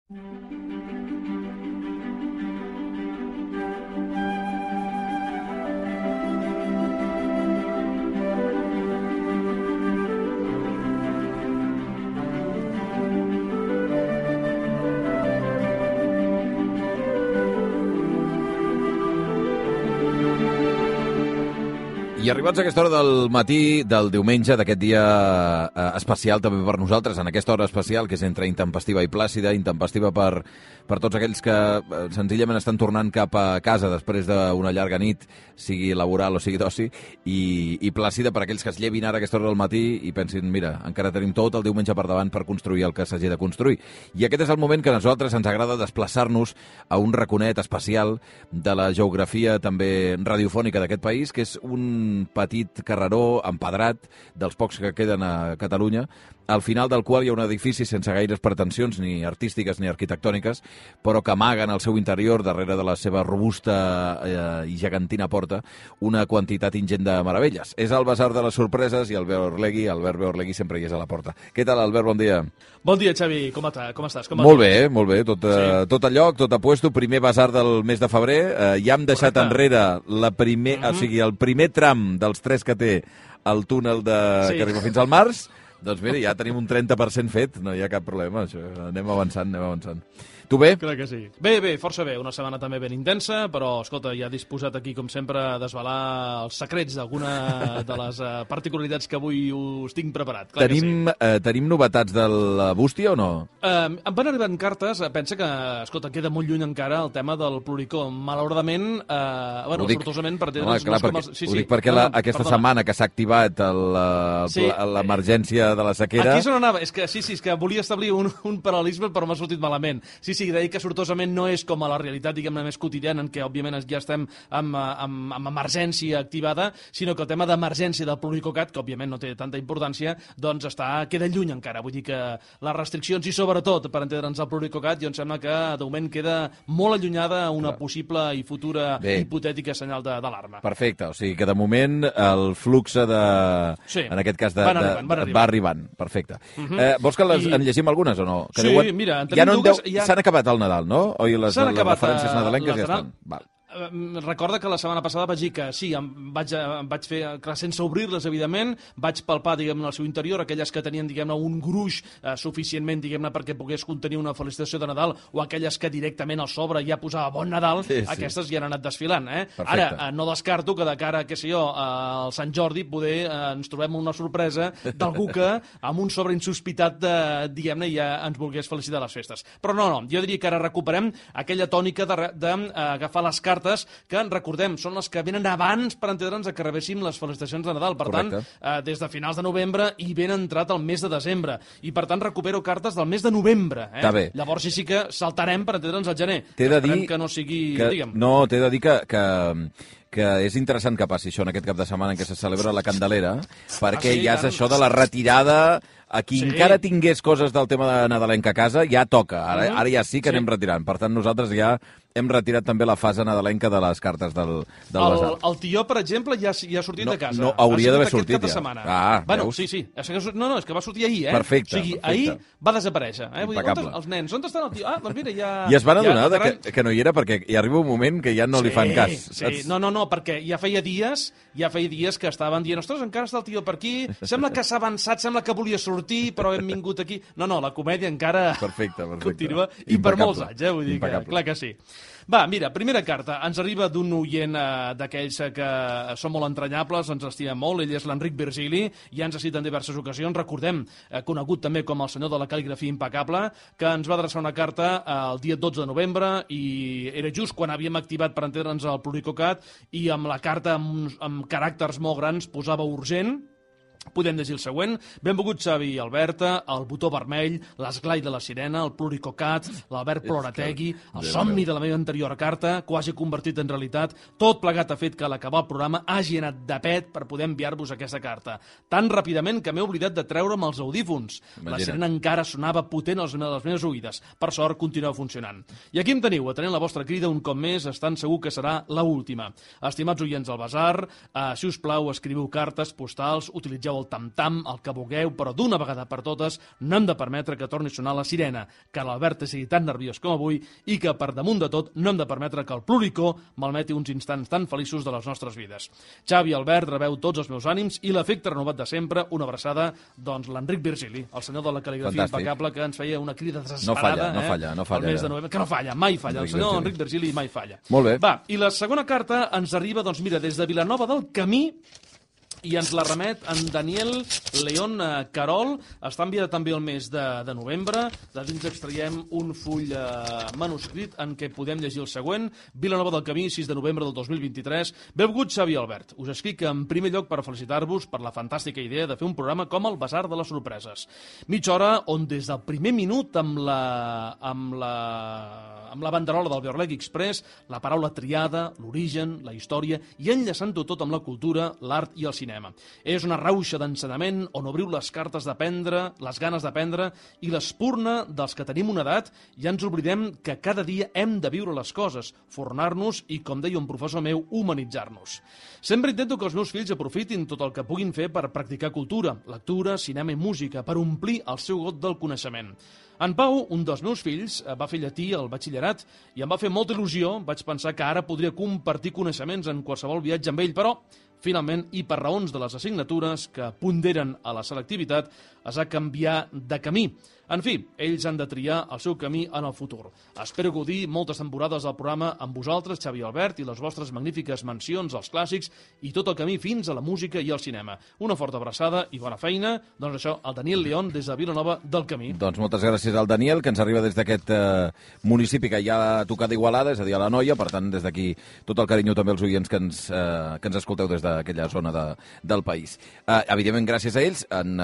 I arribats a aquesta hora del matí del diumenge, d'aquest dia especial també per nosaltres, en aquesta hora especial, que és entre intempestiva i plàcida, intempestiva per tots aquells que senzillament estan tornant cap a casa després d'una llarga nit, sigui laboral o sigui d'oci, i plàcida per aquells que es llevin ara a aquesta hora del matí i pensin, mira, encara tenim tot el diumenge per davant per construir el que s'hagi de construir. I aquest és el moment que a nosaltres ens agrada desplaçar-nos a un raconet especial de la geografia també radiofònica d'aquest país, que és un petit carreró empedrat dels pocs que queden a Catalunya, al final del qual hi ha un edifici sense gaires pretensions, ni artístiques ni arquitectòniques, però que amaguen al seu interior, darrere de la seva robusta i gegantina porta, una quantitat ingent de meravelles. És el Basar de les Sorpreses i Albert Beorlegui sempre hi és a la porta. Què tal, Albert? Bon dia. Bon dia, Xavi. Com estàs? Molt bé. Tot a lloc, tot a puesto. Primer Basar del mes de febrer. Ja hem deixat enrere el primer tram dels 3 que té el túnel que arriba fins al març. Doncs mira, ja tenim un 30% fet, no hi ha cap problema, això. Anem avançant. Tu bé? Crec que sí. Bé, força bé. Una setmana també ben intensa, però, escolta, ja disposat aquí, com sempre, a desvelar els secrets d'alguna de les particularitats que avui us tinc preparat. Tenim novetats de la bústia o no? Em van arribant cartes, pensa que, escolta, queda molt lluny encara el tema del pluricó. Malauradament, sortosament, per entendre'ns... Ho dic perquè aquesta setmana que s'ha activat l'emergència de la sequera... Aquí és on anava. És que volia establir un paral·lelisme, però m'ha sortit malament. Sí, deia que sortosament no és com a la realitat, diguem-ne, més quotidiana, en què, òbviament, ja estem amb emergència activada, sinó que el tema d'emergència del pluricocat, que, òbviament, no té tanta importància, doncs queda lluny encara. Vull dir que les restriccions, i sobretot, per entendre'ns el pluricocat, jo em sembla que, de moment, queda molt allunyada una possible i futura hipotètica senyal d'alarma. Perfecte, o sigui que, de moment, el flux en aquest cas, va arribant. Perfecte. Vols que en llegim algunes o no? Sí, mira, en tenim dues... S'han acabat el Nadal, no? O les referències nadalenques ja estan? Val. Recorda que la setmana passada vaig dir que sí, vaig fer, sense obrir-les, evidentment, vaig palpar, diguem-ne, al seu interior, aquelles que tenien, diguem-ne, un gruix suficientment, diguem-ne, perquè pogués contenir una felicitació de Nadal, o aquelles que directament al sobre ja posava Bon Nadal, aquestes ja han anat desfilant, Ara, no descarto que de cara, què sé jo, al Sant Jordi, poder ens trobem una sorpresa d'algú que, amb un sobre insospitat, diguem-ne, ja ens volgués felicitar les festes. Però no, jo diria que ara recuperem aquella tònica d'agafar les cartes que, recordem, són les que venen abans per entendre'ns que rebéssim les felicitacions de Nadal. Per tant, des de finals de novembre i ben entrat el mes de desembre. I, per tant, recupero cartes del mes de novembre. Llavors sí que saltarem per entendre'ns al gener. T'he de dir que no sigui... t'he de dir que és interessant que passi això en aquest cap de setmana en què se celebra la Candelera, perquè ja és això de la retirada... A qui encara tingués coses del tema de nadalenca a casa, ja toca. Ara ja sí que anem retirant. Per tant, nosaltres ja hem retirat també la fase nadalenca de les cartes del Basar. El tió, per exemple, ja ha sortit de casa. No, hauria d'haver sortit ja. Bueno, sí. És que va sortir ahir, Perfecte. O sigui, ahir va desaparèixer. Vull dir, els nens, on estan el tió? Doncs mira, ja... I es van adonar que no hi era, perquè hi arriba un moment que ja no li fan cas. No, perquè ja feia dies que estaven dient, ostres, encara està el tió per aquí, sembla que s'ha avançat, sembla que volia sortir, però hem vingut aquí. No, la comèdia encara continua, i per molts anys, vull dir que, clar que sí. Va, mira, primera carta. Ens arriba d'un oient d'aquells que són molt entranyables, ens estimem molt. Ell és l'Enric Virgili, ja ens ha citat en diverses ocasions. Recordem, conegut també com el senyor de la cal·ligrafia impecable, que ens va adreçar una carta el dia 12 de novembre i era just quan havíem activat, per entendre'ns, el pluricocat, i amb la carta amb caràcters molt grans posava urgent. Podem llegir el següent. Benvolgut Xavi i Alberta, el botó vermell, l'esglai de la sirena, el pluricocat, l'Albert Plorategui, el somni de la meva anterior carta, que ho hagi convertit en realitat. Tot plegat ha fet que a l'acabar el programa hagi anat de pet per poder enviar-vos aquesta carta. Tan ràpidament que m'he oblidat de treure'm els audífons. La sirena encara sonava potent a les meves oïdes. Per sort, continua funcionant. I aquí em teniu, atenent la vostra crida un cop més, estan segur que serà l'última. Estimats oients del Basar, si us plau, escriviu cartes postals, utilitzeu el tam-tam, el que vulgueu, però d'una vegada per totes no hem de permetre que torni a sonar la sirena, que l'Albert sigui tan nerviós com avui i que, per damunt de tot, no hem de permetre que el ploricó malmeti uns instants tan feliços de les nostres vides. Xavi i Albert, rebeu tots els meus ànims i l'efecte renovat de sempre. Una abraçada, doncs, l'Enric Virgili, el senyor de la cal·ligrafia impecable, que ens feia una crida desesperada. No falla. El mes de novembre, que no falla, mai falla. El senyor Enric Virgili mai falla. Molt bé. Va, i la segona carta ens arriba, doncs mira, des de Vilanova del Camí, i ens la remet en Daniel León Carol. Està enviada també el mes de novembre. De dins extraiem un full manuscrit en què podem llegir el següent. Vilanova del Camí, 6 de novembre del 2023. Benvingut, Xavi i Albert. Us escric en primer lloc per felicitar-vos per la fantàstica idea de fer un programa com el Basar de les Sorpreses. Mitja hora on des del primer minut amb la banderola del Beorlegui Express, la paraula triada, l'origen, la història, i enllaçant-ho tot amb la cultura, l'art i el cinema. És una rauxa d'ensenyament on obriu les cartes d'aprendre, les ganes d'aprendre i l'espurna dels que tenim una edat i ens oblidem que cada dia hem de viure les coses, fornar-nos i, com deia un professor meu, humanitzar-nos. Sempre intento que els meus fills aprofitin tot el que puguin fer per practicar cultura, lectura, cinema i música, per omplir el seu got del coneixement. En Pau, un dels meus fills, va fer llatí al batxillerat i em va fer molta il·lusió. Vaig pensar que ara podria compartir coneixements en qualsevol viatge amb ell, però, finalment, i per raons de les assignatures que ponderen a la selectivitat, es va canviar de camí. En fi, ells han de triar el seu camí en el futur. Espero gaudir moltes temporades del programa amb vosaltres, Xavi i Albert, i les vostres magnífiques mencions als clàssics i tot el camí fins a la música i al cinema. Una forta abraçada i bona feina. Doncs això, el Daniel León, des de Vilanova del Camí. Doncs moltes gràcies al Daniel, que ens arriba des d'aquest municipi que ja ha tocat d'Igualada, és a dir, a l'Anoia. Per tant, des d'aquí, tot el carinyo també als oients que ens escolteu des d'aquella zona del país. Evidentment, gràcies a ells,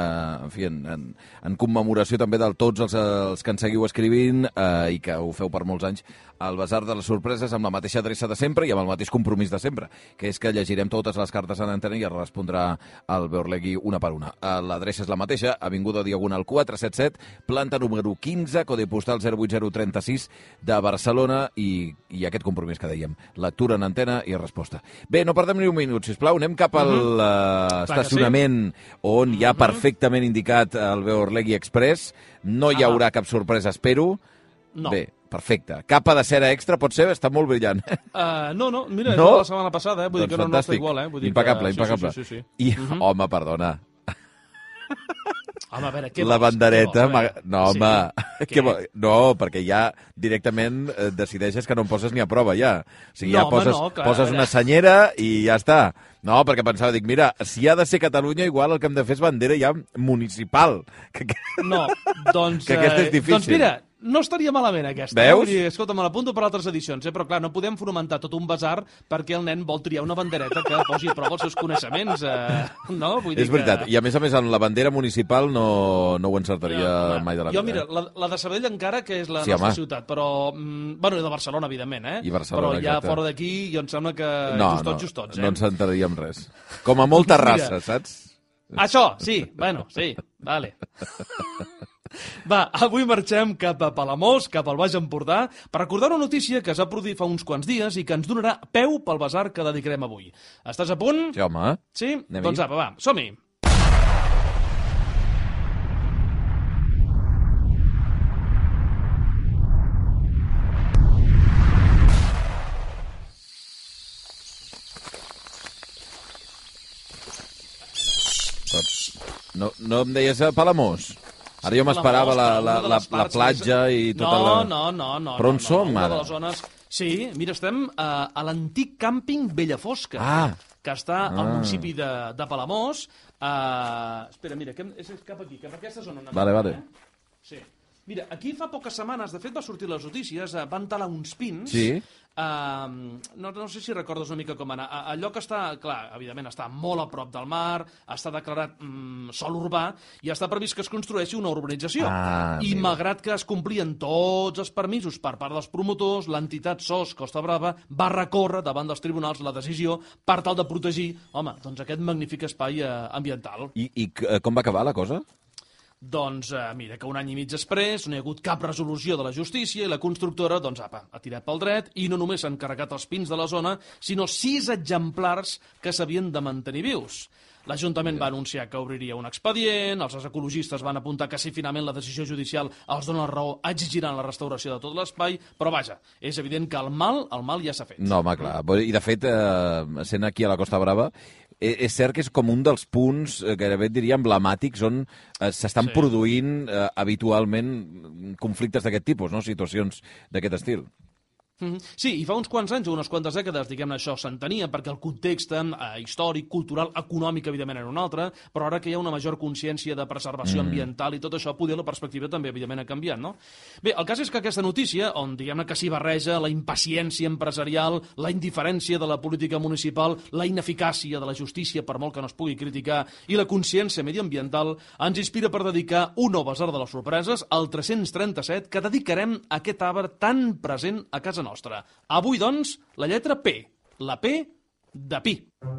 en commemoració també de tots els que ens seguiu escrivint i que ho feu per molts anys, al Basar de les Sorpreses amb la mateixa adreça de sempre i amb el mateix compromís de sempre, que és que llegirem totes les cartes en antena i es respondrà al Beorlegui una per una. L'adreça és la mateixa, Avinguda Diagonal 477, planta número 15, codi postal 08036 de Barcelona i aquest compromís que dèiem, lectura en antena i resposta. Bé, no perdem ni un minut, sisplau, anem cap a l'estacionament on hi ha perfectament indicat el Beorlegui Express. No hi haurà cap sorpresa, espero. No. Bé, perfecte. Capa de cera extra, pot ser? Està molt brillant. No, mira, no? La setmana passada, vull dir que no està igual. Vull dir impecable, que... impecable. Sí. I, home, perdona. Home, a veure, què la vols? bandereta... No, home, sí. no, perquè ja directament decideixes que no em poses ni a prova, ja. O sigui, ja poses una senyera i ja està. No, perquè pensava, dic, mira, si ha de ser Catalunya, igual el que hem de fer és bandera ja municipal. No, doncs... que aquesta és difícil. Doncs mira, no estaria malament aquesta. Veus? Escolta, me l'apunto per altres edicions, però clar, no podem fomentar tot un basar perquè el nen vol triar una bandereta que posi a prova els seus coneixements. No? Vull dir és veritat, i a més, en la bandera municipal no ho encertaria mai de la vida. Jo, mira, la de Sabadell encara, que és la nostra ciutat, però... Bueno, i de Barcelona, evidentment, I Barcelona, però ja exacte. fora d'aquí, jo em sembla que justots. No ens enteraríem res. Com a molta raça, saps? Això, sí, bueno, sí, vale. Va, avui marxem cap a Palamós, cap al Baix Empordà, per recordar una notícia que es va produir fa uns quants dies i que ens donarà peu pel basar que dedicarem avui. Estàs a punt? Sí, home. Sí? Doncs apa, va, som-hi. No em deies a Palamós? Ara jo m'esperava la platja i tota la... No. Però on som, ara? Sí, mira, estem a l'antic càmping Bellafosca, que està al municipi de Palamós. Espera, mira, és cap aquí, cap a aquesta zona. Vale. Sí. Mira, aquí fa poques setmanes, de fet va sortir les notícies, van talar uns pins. Sí. No sé si recordes una mica com anar. Allò que està, clar, evidentment està molt a prop del mar, està declarat sòl urbà i està previst que es construeixi una urbanització. I malgrat que es complien tots els permisos per part dels promotors, l'entitat SOS Costa Brava va recórrer davant dels tribunals la decisió per tal de protegir, doncs aquest magnífic espai ambiental. I com va acabar la cosa? Doncs mira, que un any i mig després no hi ha hagut cap resolució de la justícia i la constructora, ha tirat pel dret i no només s'han carregat els pins de la zona, sinó 6 exemplars que s'havien de mantenir vius. L'Ajuntament va anunciar que obriria un expedient, els ecologistes van apuntar que si finalment la decisió judicial els dona raó exigiran la restauració de tot l'espai, però vaja, és evident que el mal ja s'ha fet. No, home, clar. I de fet, sent aquí a la Costa Brava, és cert que és com un dels punts, gairebé diria emblemàtics, on s'estan produint habitualment conflictes d'aquest tipus, no? Situacions d'aquest estil. Sí, i fa uns quants anys, unes quantes dècades, diguem-ne, això s'entenia, perquè el context històric, cultural, econòmic, evidentment, era un altre, però ara que hi ha una major consciència de preservació ambiental i tot això, poder la perspectiva també, evidentment, ha canviat, no? Bé, el cas és que aquesta notícia, on diguem-ne que s'hi barreja la impaciència empresarial, la indiferència de la política municipal, la ineficàcia de la justícia, per molt que no es pugui criticar, i la consciència mediambiental, ens inspira per dedicar un nou basar de les sorpreses, el 337, que dedicarem a aquest arbre tan present a casa nostra. Avui, doncs, la lletra P. La P de pi.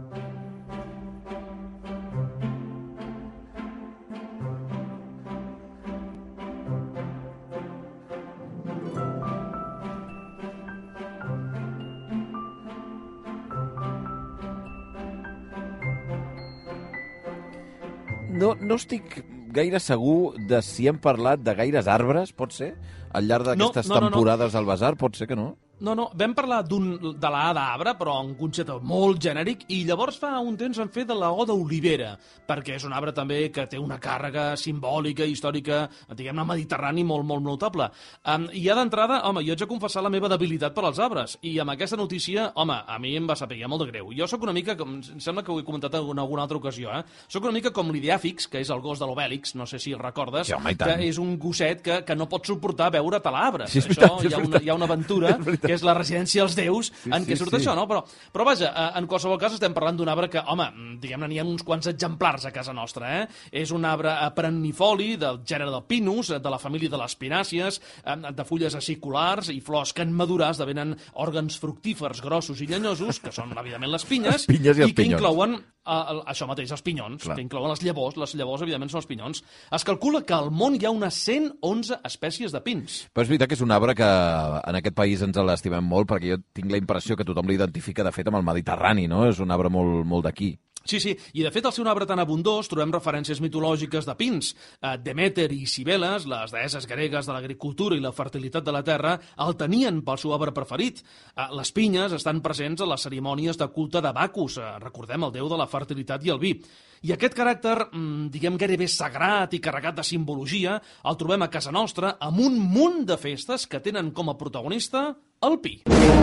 No estic gaire segur de si hem parlat de gaires arbres, pot ser? Al llarg d'aquestes temporades al Basar, pot ser que no? No, vam parlar de la A d'arbre, però un concepte molt genèric, i llavors fa un temps vam fer de la O d'olivera, perquè és un arbre també que té una càrrega simbòlica, històrica, diguem-ne, mediterrani molt, molt notable. I ja d'entrada, home, jo haig de confessar la meva debilitat per als arbres, i amb aquesta notícia, home, a mi em va saber molt de greu. Jo sóc una mica, em sembla que ho he comentat en alguna altra ocasió, sóc una mica com l'ideàfix, que és el gos de l'Obèlix, no sé si el recordes, sí, home, que és un gosset que no pot suportar veure talarbres. Sí, això hi ha una aventura que és la residència als déus, en què surt això, no? Però vaja, en qualsevol cas estem parlant d'un arbre que, home, diguem-ne, n'hi ha uns quants exemplars a casa nostra, És un arbre perennifoli del gènere del pinus, de la família de les pinàcies, de fulles aciculars i flors que en madurar esdevenen òrgans fructífers grossos i llenyosos, que són, evidentment, les pinyes, i que inclouen això mateix, els pinyons, que inclouen les llavors, evidentment, són els pinyons. Es calcula que al món hi ha unes 111 espècies de pins. Però és veritat que és un arbre que en aquest país ens l'estimem molt, perquè jo tinc la impressió que tothom l'identifica, de fet, amb el Mediterrani, no? És un arbre molt, molt d'aquí. Sí, i de fet, al ser un arbre tan abundós, trobem referències mitològiques de pins. Deméter i Cibeles, les deesses gregues de l'agricultura i la fertilitat de la terra, el tenien pel seu arbre preferit. Les pinyes estan presents a les cerimònies de culte de Bacus, recordem, el déu de la fertilitat i el vi. I aquest caràcter, diguem, gairebé sagrat i carregat de simbologia, el trobem a casa nostra amb un munt de festes que tenen com a protagonista el pi.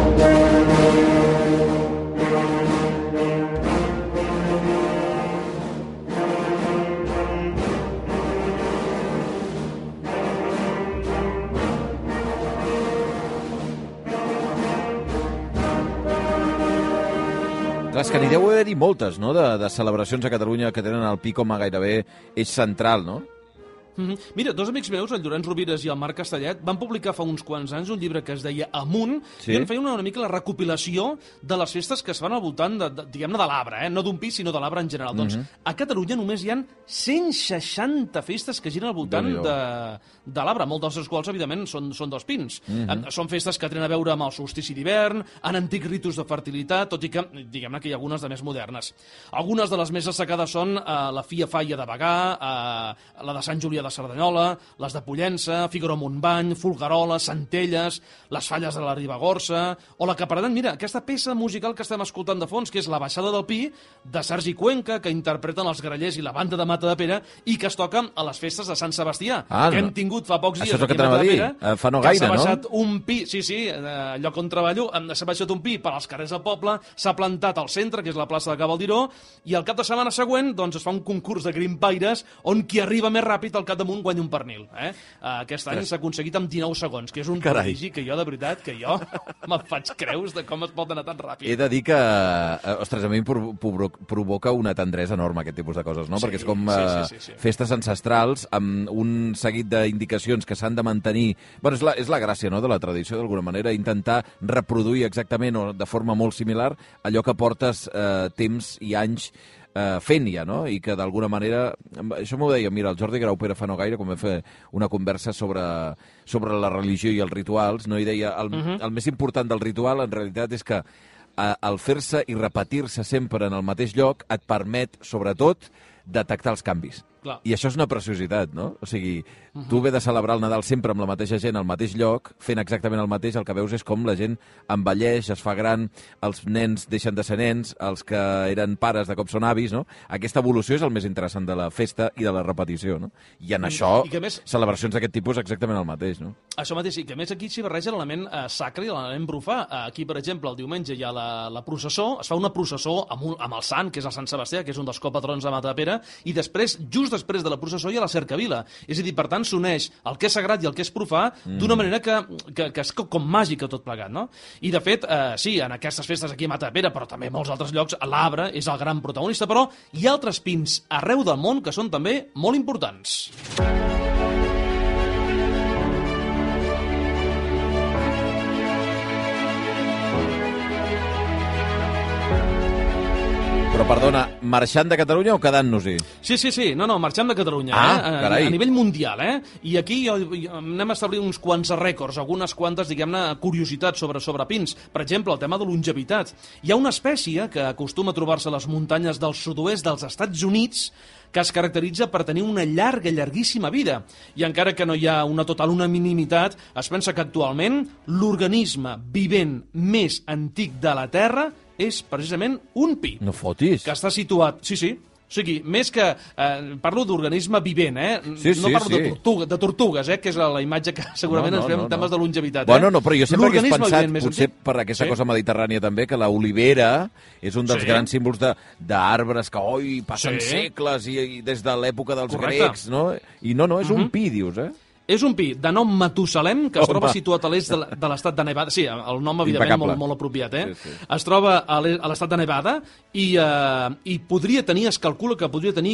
Clar, és que n'hi deu haver-hi moltes, no?, de celebracions a Catalunya que tenen el pi com a gairebé eix central, no? Mira, dos amics meus, el Llorenç Rovires i el Marc Castellet, van publicar fa uns quants anys un llibre que es deia Amunt, i en feien una mica la recopilació de les festes que es fan al voltant, diguem-ne, de l'arbre, no d'un pi, sinó de l'arbre en general. Doncs a Catalunya només hi ha 160 festes que giren al voltant de l'arbre, molts dels quals, evidentment, són dels pins. Són festes que tenen a veure amb el solstici d'hivern, en antics ritus de fertilitat, tot i que, diguem-ne, que hi ha algunes de més modernes. Algunes de les més destacades són la Fia Falla de Bagà, la de Sant Julià de Cerdanyola, les de Pollença, Figaró-Montbany, Folguerola, Centelles, les Falles de la Ribagorça, o la que pretén, mira, aquesta peça musical que estem escoltant de fons, que és La baixada del Pi, de Sergi Cuenca, que interpreten els Grallers i la banda de Matadepera, i que es toca a les festes de Sant Sebastià, que hem tingut fa pocs dies. Això és el que t'anava a dir, fa no gaire, no? S'ha baixat un pi, sí, al lloc on treballo, s'ha baixat un pi per als carrers del poble, s'ha plantat al centre, que és la plaça de Cavaldiró, i el cap de setmana següent doncs, es fa un concurs de grimpaires on qui arriba més ràpid al capdamunt guanya un pernil. Aquest any s'ha aconseguit amb 19 segons, que és un prodigi que jo, de veritat, me'n faig creus de com es pot anar tan ràpid. He de dir que, ostres, a mi em provoca una tendresa enorme aquest tipus de coses, no? Perquè és com festes ancestrals amb un seguit d'indicacions que s'han de mantenir. Bueno, és la gràcia, no?, de la tradició, d'alguna manera, intentar reproduir exactament o de forma molt similar allò que portes temps i anys fent ja, no? I que d'alguna manera... Això m'ho deia, mira, el Jordi Graupera fa no gaire, quan vam fer una conversa sobre la religió i els rituals, no? I deia, el més important del ritual, en realitat, és que el fer-se i repetir-se sempre en el mateix lloc et permet, sobretot, detectar els canvis. Clar. I això és una preciositat, no? O sigui, tu ve de celebrar el Nadal sempre amb la mateixa gent, al mateix lloc, fent exactament el mateix, el que veus és com la gent envelleix, es fa gran, els nens deixen de ser nens, els que eren pares de cop són avis, no? Aquesta evolució és el més interessant de la festa i de la repetició, no? I en això, celebracions d'aquest tipus exactament el mateix, no? Això mateix, i que més aquí s'hi barreja l'element sacre i l'element profà. Aquí, per exemple, el diumenge hi ha la processó, es fa una processó amb el sant, que és el Sant Sebastià, que és un dels copatrons de Matadepera, i després, just després de la processó, hi ha la cercavila. És a dir, per tant, s'uneix el que és sagrat i el que és profà d'una manera que és com màgica tot plegat, no? I, de fet, sí, en aquestes festes aquí a Matadepera, però també a molts altres llocs, l'arbre és el gran protagonista, però hi ha altres pins arreu del món que són també molt importants. Però, perdona, marxant de Catalunya o quedant-nos-hi? Sí, no, marxant de Catalunya, carai. A nivell mundial, I aquí anem a establir uns quants rècords, algunes quantes, diguem-ne, curiositats sobre pins. Per exemple, el tema de longevitat. Hi ha una espècie que acostuma a trobar-se a les muntanyes del sud-oest dels Estats Units que es caracteritza per tenir una llarguíssima vida. I encara que no hi ha una total unanimitat, es pensa que actualment l'organisme vivent més antic de la Terra és precisament un pi. No fotis. Que està situat... Sí. O sigui, més que... parlo d'organisme vivent, no parlo de tortugues, que és la imatge que segurament ens veiem en temes de longevitat. Bueno, però jo sempre hagués pensat, potser per aquesta cosa mediterrània també, que l'olivera és un dels grans símbols d'arbres que, passen segles i des de l'època dels grecs, no? I no, és un pi, dius, És un pi de nom Matusalem, que es troba situat a l'est de l'estat de Nevada. Sí, el nom, evidentment, molt apropiat, Sí. Es troba a l'estat de Nevada i podria tenir, es calcula que podria tenir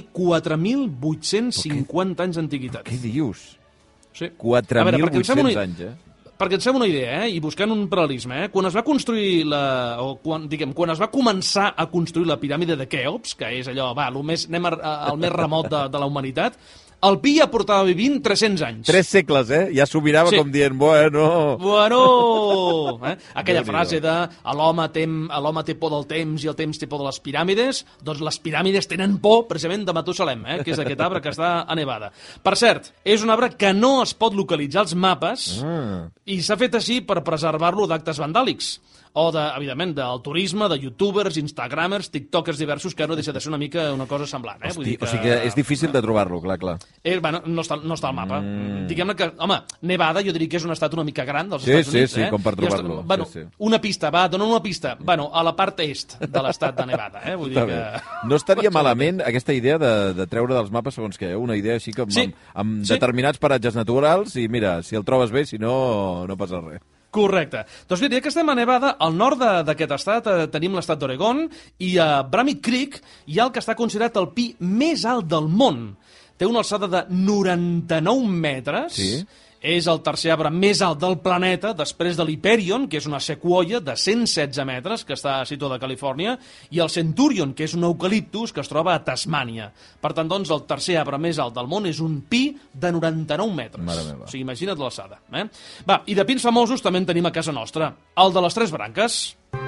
4.850 anys d'antiguitat. Què dius? Sí. 4.800 anys, Perquè ens fem una idea, i buscant un paral·lelisme, quan es va construir quan es va començar a construir la piràmide de Keops, que és allò, anem al més remot de la humanitat, el pi ja portava vivint 300 anys. 3 segles, Ja s'ho mirava com dient, bueno... Aquella frase de l'home té por del temps i el temps té por de les piràmides, doncs les piràmides tenen por precisament de Matusalem, que és aquest arbre que està a Nevada. Per cert, és un arbre que no es pot localitzar als mapes i s'ha fet així per preservar-lo d'actes vandàlics. O, evidentment, del turisme, de youtubers, instagramers, tiktokers diversos, que no deixa de ser una mica una cosa semblant. O sigui que és difícil de trobar-lo, clar. No està al mapa. Diguem-ne que, home, Nevada jo diria que és un estat una mica gran dels Estats Units. Sí, com per trobar-lo. Una pista, dona una pista. A la part est de l'estat de Nevada. Vull dir que... No estaria malament aquesta idea de treure dels mapes segons què, una idea així amb determinats paratges naturals i mira, si el trobes bé, si no, no passa res. Correcte. Doncs bé, ja que estem a Nevada, al nord d'aquest estat tenim l'estat d'Oregon i a Bramit Creek hi ha el que està considerat el pi més alt del món. Té una alçada de 99 metres. Sí. És el tercer arbre més alt del planeta, després de l'Hyperion, que és una sequoia de 116 metres, que està situada a Califòrnia, i el Centurion, que és un eucaliptus que es troba a Tasmània. Per tant, doncs, el tercer arbre més alt del món és un pi de 99 metres. Mare meva. O sigui, imagina't l'alçada. Va, i de pins famosos també en tenim a casa nostra. El de les Tres Branques.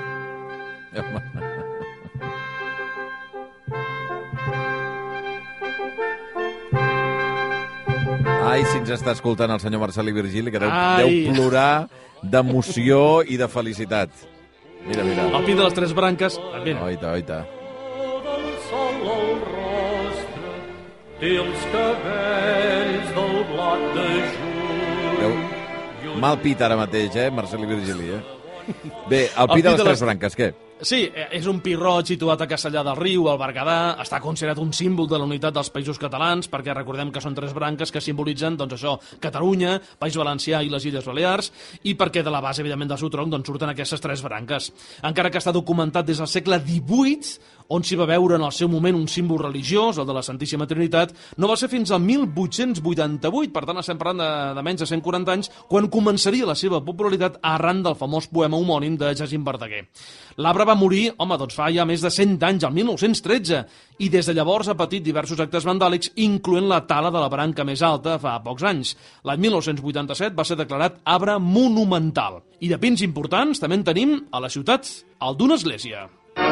Ai, si ens està escoltant el senyor Marcel·lí Virgili, que deu plorar d'emoció i de felicitat. Mira. El pi de les Tres Branques. Oita. Del sol al rostre, té els cabells del blat de juny. Mal pit ara mateix, Marcel·lí Virgili, Bé, el pi de les Tres Branques, què? Sí, és un pi roig situat a Castellar del Riu, al Berguedà. Està considerat un símbol de la unitat dels països catalans, perquè recordem que són tres branques que simbolitzen, doncs això, Catalunya, País Valencià i les Illes Balears, i perquè de la base, evidentment, del seu tronc, doncs surten aquestes tres branques. Encara que està documentat des del segle XVIII, on s'hi va veure en el seu moment un símbol religiós, el de la Santíssima Trinitat, no va ser fins al 1888, per tant estem parlant de menys de 140 anys, quan començaria la seva popularitat arran del famós poema homònim de Jacint Verdaguer. L'arbre va morir, doncs fa ja més de 100 anys, el 1913, i des de llavors ha patit diversos actes vandàlics, incloent la tala de la branca més alta fa pocs anys. L'any 1987 va ser declarat arbre monumental. I de pins importants també en tenim a la ciutat, al d'una església.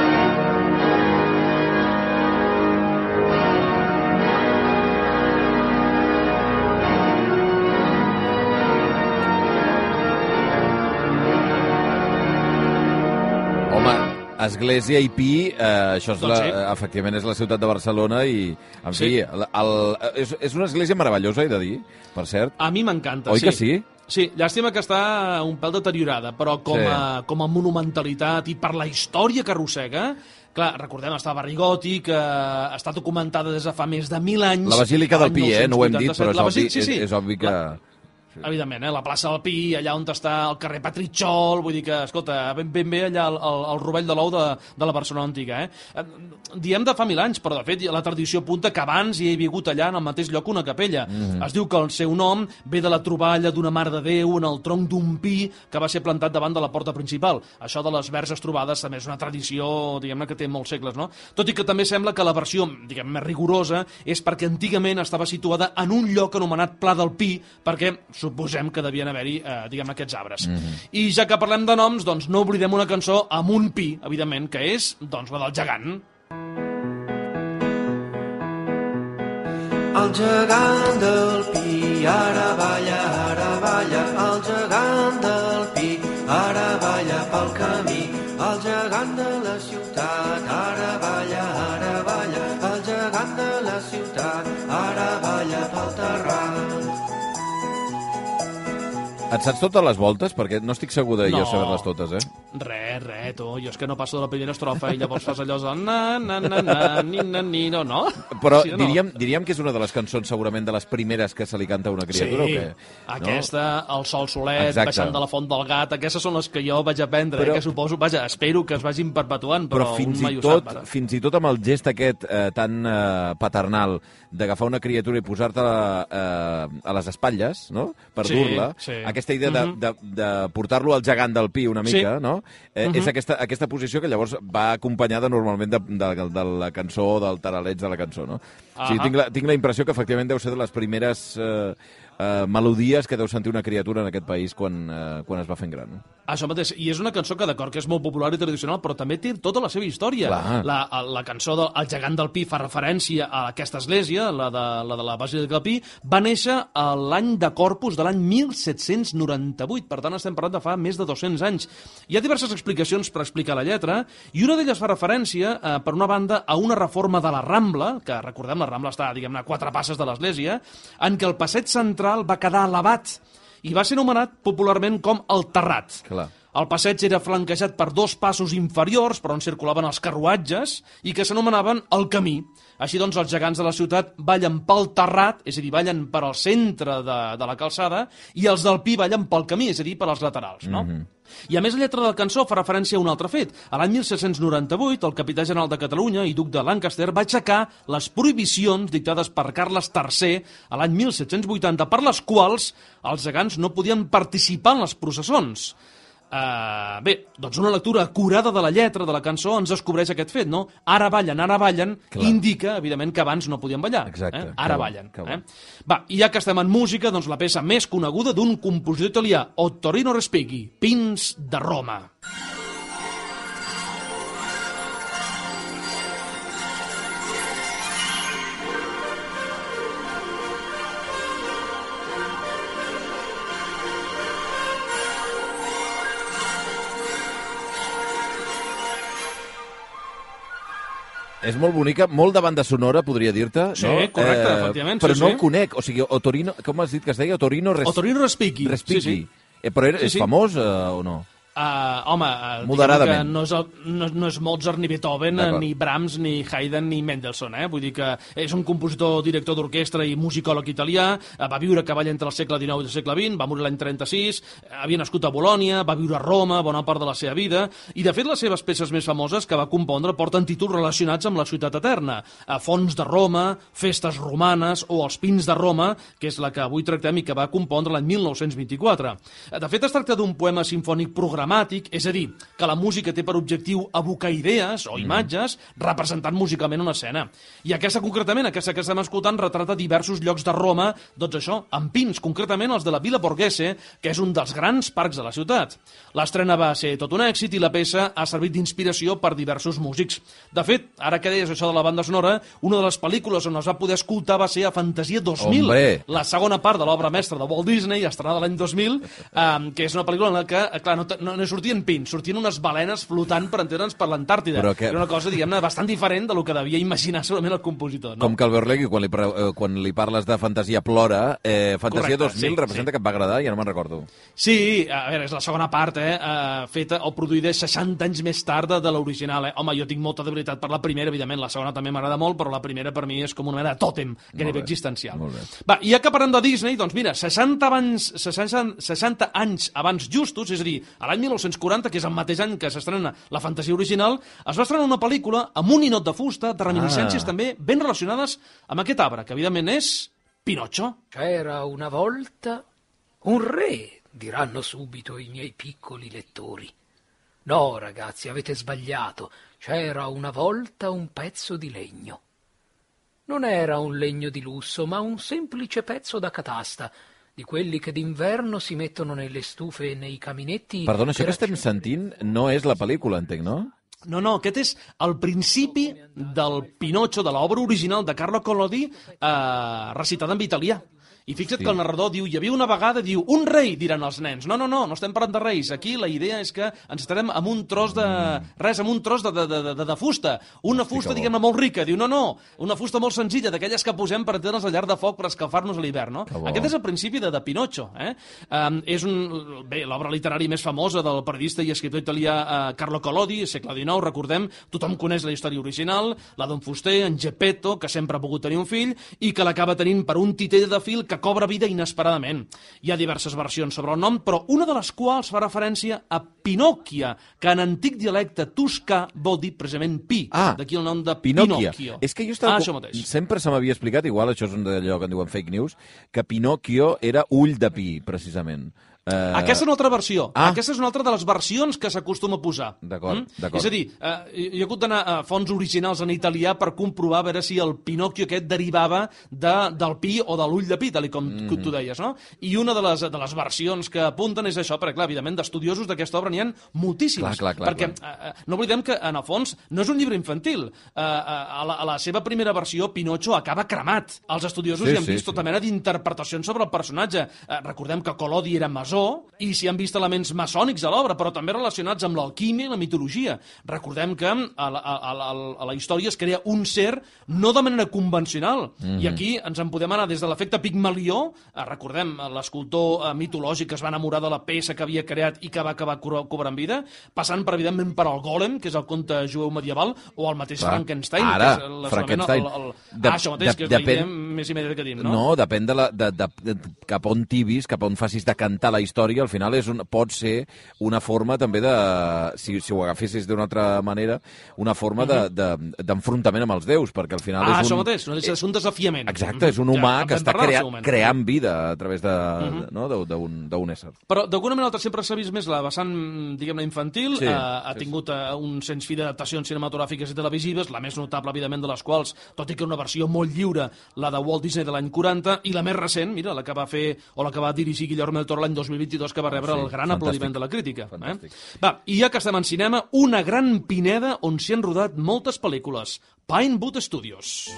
Església i Pi, això és efectivament és la ciutat de Barcelona i, en fi, és una església meravellosa, he de dir, per cert. A mi m'encanta, Oi que sí? Sí, llàstima que està un pèl deteriorada, però com a monumentalitat i per la història que arrossega, clar, recordem, està a barri gòtic, està documentada des de fa més de 1.000 anys. La Basílica del Pi, no ho hem dit, però és obvi que... Evidentment, la plaça del Pi, allà on està el carrer Petritxol, vull dir que, escolta, ben bé allà el rovell de l'ou de la Barcelona antiga. Diem de fa 1.000 anys, però de fet la tradició apunta que abans hi ha vingut allà en el mateix lloc una capella. Es diu que el seu nom ve de la troballa d'una Mare de Déu en el tronc d'un pi que va ser plantat davant de la porta principal. Això de les verges trobades també és una tradició, diguem-ne, que té molts segles, no? Tot i que també sembla que la versió, diguem, més rigorosa és perquè antigament estava situada en un lloc anomenat Pla del Pi, perquè suposem que devien haver-hi, diguem, aquests arbres. I ja que parlem de noms, doncs no oblidem una cançó amb un pi, evidentment, que és, doncs, la del gegant. El gegant del pi ara balla, el gegant del pi ara balla pel camí, el gegant de la ciutat ara balla, el gegant de la ciutat ara balla pel terrat. Et saps totes les voltes? Perquè no estic segur de jo saber-les totes, Res, tu. Jo és que no passo de la primera estrofa i llavors fas allò de no? Però diríem que és una de les cançons segurament de les primeres que se li canta a una criatura, o què? Aquesta, El sol solet, Baixant de la font del gat, aquestes són les que jo vaig aprendre, que suposo, espero que es vagin perpetuant, però un mai ho sap. Fins i tot amb el gest aquest tan paternal d'agafar una criatura i posar-te-la a les espatlles, no?, per dur-la, aquesta idea de portar-lo al gegant del pi una mica, no?, és aquesta posició que llavors va acompanyada normalment de la cançó, del taraleig de la cançó, no? O sigui, tinc la impressió que efectivament deu ser de les primeres melodies que deu sentir una criatura en aquest país quan es va fent gran. Això mateix, i és una cançó que d'acord que és molt popular i tradicional, però també té tota la seva història. La cançó del gegant del pi fa referència a aquesta església, la de la Basílica del Pi, va néixer l'any de Corpus de l'any 1798, per tant estem parlant de fa més de 200 anys. Hi ha diverses explicacions per explicar la lletra, i una d'elles fa referència, per una banda, a una reforma de la Rambla, que recordem, la Rambla està, diguem-ne, a 4 passes de l'església, en què el passeig central va quedar elevat i va ser anomenat popularment com el Terrat. Clar. El passeig era flanquejat per 2 passos inferiors per on circulaven els carruatges i que s'anomenaven el Camí. Així doncs, els gegants de la ciutat ballen pel terrat, és a dir, ballen per al centre de la calçada, i els del Pi ballen pel camí, és a dir, per als laterals, no? I a més la lletra de la cançó fa referència a un altre fet. A l'any 1798, el capità general de Catalunya i duc de Lancaster va aixecar les prohibicions dictades per Carles III a l'any 1780, per les quals els gegants no podien participar en les processons. Bé, doncs una lectura acurada de la lletra de la cançó ens descobreix aquest fet, no? Ara ballen, indica, evidentment, que abans no podien ballar. Exacte. Ara ballen. Va, i ja que estem en música, doncs la peça més coneguda d'un compositor italià, Ottorino Respighi, Pins de Roma. És molt bonica, molt de banda sonora, podria dir-te. Sí, no? Correcte, efectivament. Però no el conec, o sigui, Ottorino, com has dit que es deia? Ottorino Respighi. Sí. Però és famós o no? Home, que no és Mozart, ni Beethoven, ni Brahms, ni Haydn, ni Mendelssohn, Vull dir que és un compositor, director d'orquestra i musicòleg italià, va viure a cavall entre el segle XIX i el segle XX, va morir l'any 36, havia nascut a Bolònia, va viure a Roma bona part de la seva vida, i de fet les seves peces més famoses que va compondre porten títols relacionats amb la ciutat eterna, Fonts de Roma, Festes romanes o Els Pins de Roma, que és la que avui tractem i que va compondre l'any 1924. De fet, es tracta d'un poema simfònic programat dramàtic, és a dir, que la música té per objectiu evocar idees o imatges representant musicalment una escena. I aquesta concretament, aquesta que estem escoltant, retrata diversos llocs de Roma, doncs això, amb pins, concretament els de la Villa Borghese, que és un dels grans parcs de la ciutat. L'estrena va ser tot un èxit i la peça ha servit d'inspiració per diversos músics. De fet, ara que deies això de la banda sonora, una de les pel·lícules on es va poder escoltar va ser a Fantasia 2000, Hombre. la segona part de l'obra mestra de Walt Disney, estrenada l'any 2000, que és una pel·lícula en la que, clar, no sortien pins, sortien unes balenes flotant, per entendre'ns, per l'Antàrtida. Era una cosa, diguem-ne, bastant diferent del que devia imaginar segurament el compositor. No? Com que el Berlegui, quan li parles de Fantasia plora, Fantasia 2000 representa que et va agradar, ja no me'n recordo. Sí, a veure, és la segona part, feta o produïda 60 anys més tard de l'original. Home, jo tinc molta debilitat per la primera, evidentment, la segona també m'agrada molt, però la primera per mi és com una mena de tòtem gairebé existencial. Va, i ja que parlem de Disney, doncs mira, 60 anys abans justos, és a dir, a l'any 1940, que és el mateix any que s'estrena la fantasia original, es va estrenar una pel·lícula amb un ninot de fusta, de reminiscències també ben relacionades amb aquest arbre, que evidentment és Pinocchio. C'era una volta un re, diranno subito i miei piccoli lettori. No, ragazzi, avete sbagliato. C'era una volta un pezzo di legno. Non era un legno di lusso, ma un semplice pezzo da catasta, di quelli che d'inverno si mettono nelle stufe e nei caminetti... Perdona, això que estem sentint no és la pel·lícula, entenc, no? No, aquest és el principi del Pinocchio, de l'obra original de Carlo Collodi, recitada en italià. I fixa't que el narrador diu, hi havia una vegada, diu, un rei, diran els nens. No estem parlant de reis. Aquí la idea és que ens estarem amb un tros de... res, amb un tros de fusta. Una fusta, diguem-ne, molt rica. Diu, no, una fusta molt senzilla, d'aquelles que posem per entendre'ns al llarg de foc per escalfar-nos a l'hivern, no? Aquest és el principi de Pinocchio, és l'obra literària més famosa del periodista i escriptor italià Carlo Collodi, segle XIX, recordem, tothom coneix la història original, la d'un fuster, en Geppetto, que sempre ha pogut tenir un fill, i que l'acaba tenint per un titell de fil que cobra vida inesperadament. Hi ha diverses versions sobre el nom, però una de les quals fa referència a Pinocchia, que en antic dialecte toscà vol dir precisament pi. D'aquí el nom de Pinocchio. És que jo sempre se m'havia explicat, igual això és un d'allò que en diuen fake news, que Pinocchio era ull de pi, precisament. Aquesta és una altra versió. Aquesta és una altra de les versions que s'acostuma a posar. D'acord. És a dir, hi ha hagut d'anar a fonts originals en italià per comprovar a veure si el Pinocchio aquest derivava del pi o de l'ull de pi, tal com tu deies, no? I una de les versions que apunten és això, perquè, clar, evidentment, d'estudiosos d'aquesta obra n'hi ha moltíssims. Perquè no oblidem que, en el fons, no és un llibre infantil. A la seva primera versió, Pinocchio acaba cremat. Els estudiosos hi han vist tota mena d'interpretacions sobre el personatge. Recordem que Collodi era masó, i s'hi han vist elements maçònics a l'obra, però també relacionats amb l'alquímia i la mitologia. Recordem que a la història es crea un ser no de manera convencional, i aquí ens en podem anar des de l'efecte Pigmalió, recordem l'escultor mitològic que es va enamorar de la peça que havia creat i que va acabar cobrant vida, passant evidentment per el Golem, que és el conte jueu medieval, o el mateix Frankenstein, que és Frankenstein. Això mateix, que és la idea més immediata que tenim, no? No, depèn de cap on tibis, cap on facis de cantar la història, al final pot ser una forma també de, si ho agafessis d'una altra manera, una forma d'enfrontament amb els déus, perquè al final és això mateix, és un desafiament. Exacte, és un humà que està creant vida a través d'un ésser. Però d'alguna manera altra sempre s'ha vist més la vessant, diguem-ne, infantil, ha tingut un sens fi d'adaptacions cinematogràfiques i televisives, la més notable, evidentment, de les quals, tot i que una versió molt lliure, la de Walt Disney de l'any 40, i la més recent, mira, la que va fer o la que va dirigir Guillermo del Toro l'any 2022, que va rebre el gran aplaudiment de la crítica. Va, i ja que estem en cinema, una gran pineda on s'hi han rodat moltes pel·lícules. Pinewood Studios.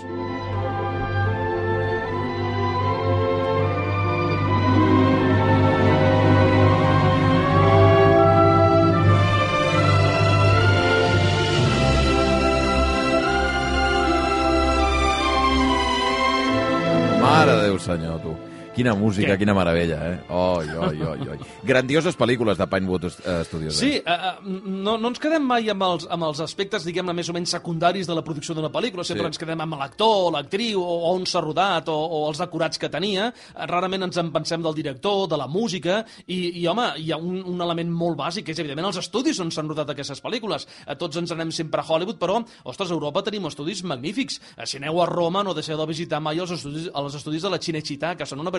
Mare de Déu, senyor, tu. Quina música, quina meravella, eh? Oi. Grandioses pel·lícules de Pinewood Studios. Sí, no ens quedem mai amb els aspectes, diguem-ne, més o menys secundaris de la producció d'una pel·lícula. Sempre ens quedem amb l'actor, l'actriu, o on s'ha rodat, o els decorats que tenia. Rarament ens en pensem del director, de la música, i home, hi ha un element molt bàsic, que és, evidentment, els estudis on s'han rodat aquestes pel·lícules. Tots ens anem sempre a Hollywood, però, ostres, a Europa tenim estudis magnífics. Si aneu a Roma, no deixeu de visitar mai els estudis de la Cinecittà, que són una veritat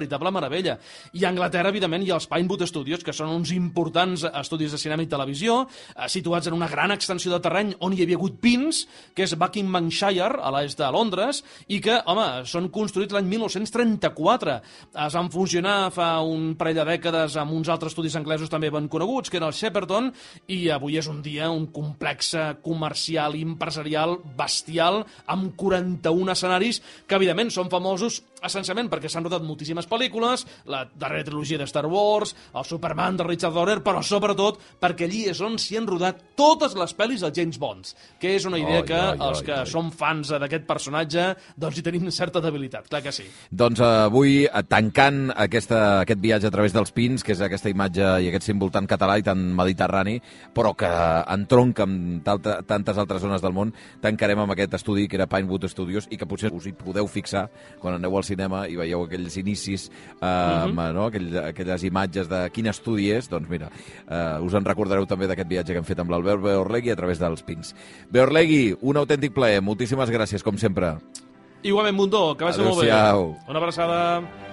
veritable meravella. I a Anglaterra, evidentment, hi ha els Pinewood Studios, que són uns importants estudis de cinema i televisió, situats en una gran extensió de terreny on hi havia hagut pins, que és Buckinghamshire, a l'est de Londres, i que, home, són construïts l'any 1934. Es van funcionar fa un parell de dècades amb uns altres estudis anglesos també ben coneguts, que era el Shepperton, i avui és un dia un complex comercial i empresarial bestial amb 41 escenaris que, evidentment, són famosos essencialment perquè s'han rodat moltíssimes pel·lícules, la darrera trilogia de Star Wars, el Superman de Richard Donner, però sobretot perquè allí és on s'hi han rodat totes les pel·lis de James Bond, que és una idea que els que som fans d'aquest personatge doncs hi tenim certa debilitat, clar que sí. Doncs avui, tancant aquest viatge a través dels pins, que és aquesta imatge i aquest símbol tan català i tan mediterrani, però que entronca amb tantes altres zones del món, tancarem amb aquest estudi que era Pinewood Studios i que potser us hi podeu fixar quan aneu al cinema i veieu aquells inicis, no? Aquelles imatges de quin estudi és, doncs mira, us en recordareu també d'aquest viatge que hem fet amb l'Albert Beorlegui a través dels pins. Beorlegui, un autèntic plaer, moltíssimes gràcies, com sempre. Igualment, Mundó, que vagi molt bé. Adéu-siau. Una abraçada.